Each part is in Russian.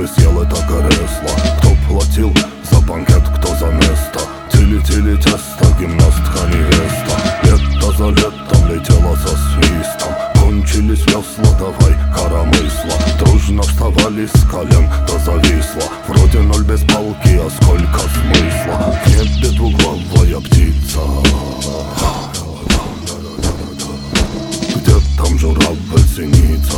ты съел это кресло? Кто платил за банкет, кто за место? Тили-тили тесто, гимнастка невеста. Лето за летом летела со свистом. Кончились весла, давай коромысла. Дружно вставали с колен, да зависла. Вроде ноль без палки, а сколько смысла? В небе двуглавая птица. Где там журавль синица?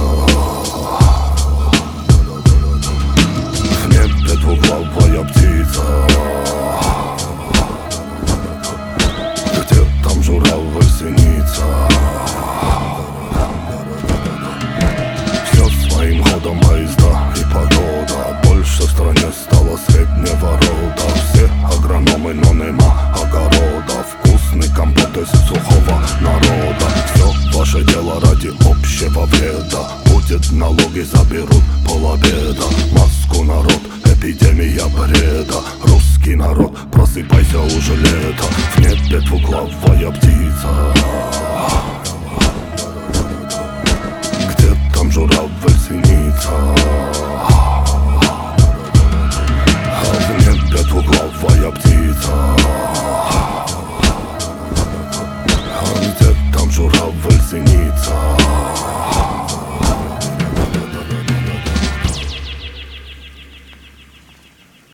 В небе двуглавая птица. Где там журавль синица? Все своим ходом поезда и погода. Больше в стране стало среднего рода. Все агрономы, но нема огорода. Вкусный компот из сухого народа. Все ваше дело ради общего вреда. Будет налоги, заберут полобеда. Маску народ, эпидемия бреда. Русский народ, просыпайся, уже лето. В небе двуглавая птица.